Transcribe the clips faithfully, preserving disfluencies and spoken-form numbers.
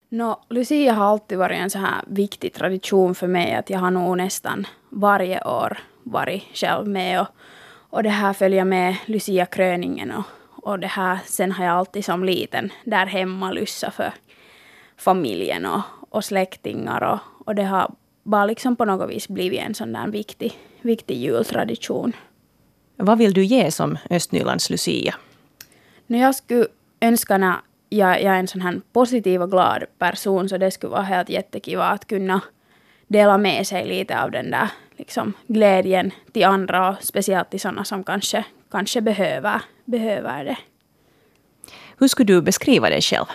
No, Lucia har alltid varit en så här viktig tradition för mig att jag har nog nästan varje år varit själv med och, och det här följer med Lucia-kröningen och, och det här, sen har jag alltid som liten där hemma lyssat för familjen och, och släktingar och, och det har bara liksom på något vis blivit en sån där viktig, viktig jultradition. Vad vill du ge som Östnylands Lucia? No, jag skulle önska när jag, jag är en sån här positiv och glad person så det skulle vara helt jättekiva att kunna dela med sig lite av den där liksom, glädjen till andra och speciellt till sådana som kanske, kanske behöver, behöver det. Hur skulle du beskriva dig själv?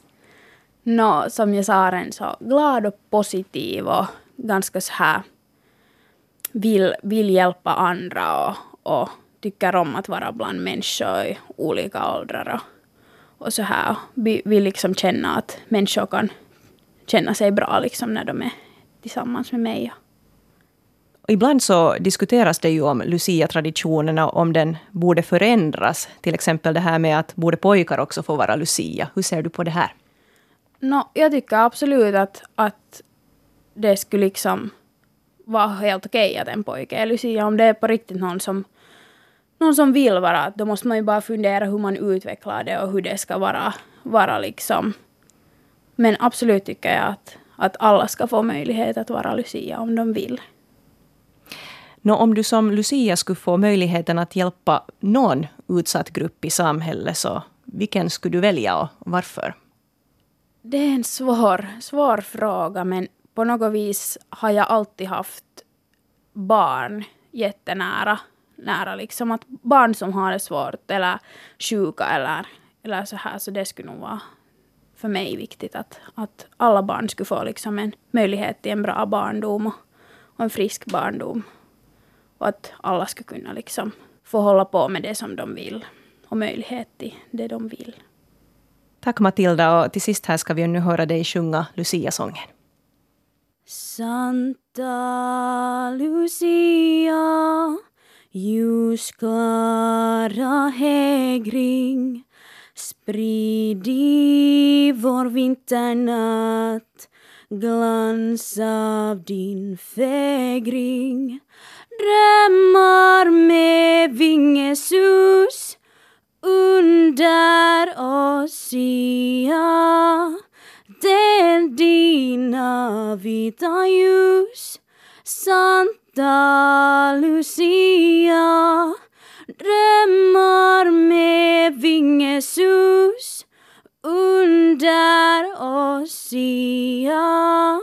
No, som jag sa en så glad och positiv och ganska så här vill, vill hjälpa andra och, och tycker om att vara bland människor i olika åldrar och, och så här. Vi vill liksom känna att människor kan känna sig bra liksom när de är tillsammans med mig. Och ibland så diskuteras det ju om Lucia-traditionerna, om den borde förändras. Till exempel det här med att borde pojkar också få vara Lucia. Hur ser du på det här? No, jag tycker absolut att, att det skulle liksom vara helt okej att en pojke är Lucia. Om det är på riktigt någon som, någon som vill vara, då måste man ju bara fundera hur man utvecklar det och hur det ska vara, vara liksom. Men absolut tycker jag att, att alla ska få möjlighet att vara Lucia om de vill. Nå, om du som Lucia skulle få möjligheten att hjälpa någon utsatt grupp i samhället, så vilken skulle du välja och varför? Det är en svår, svår fråga, men på något vis har jag alltid haft barn jättenära. Nära liksom att barn som har det svårt eller sjuka eller, eller så här, så det skulle nog vara för mig viktigt att, att alla barn skulle få liksom en möjlighet till en bra barndom och, och en frisk barndom. Och att alla ska kunna liksom få hålla på med det som de vill och möjlighet till det de vill. Tack Matilda, och till sist här ska vi nu höra dig sjunga Lucia-sången. Santa Lucia, ljus klara hägring, sprid i vår vinternatt glans av din fägring. Drömmar med vingesus under oss sia, del dina vita ljus, Santa Lucia. Drömmar med vingesus under oss sia,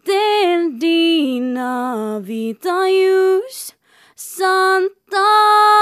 del dina vita ljus, Santa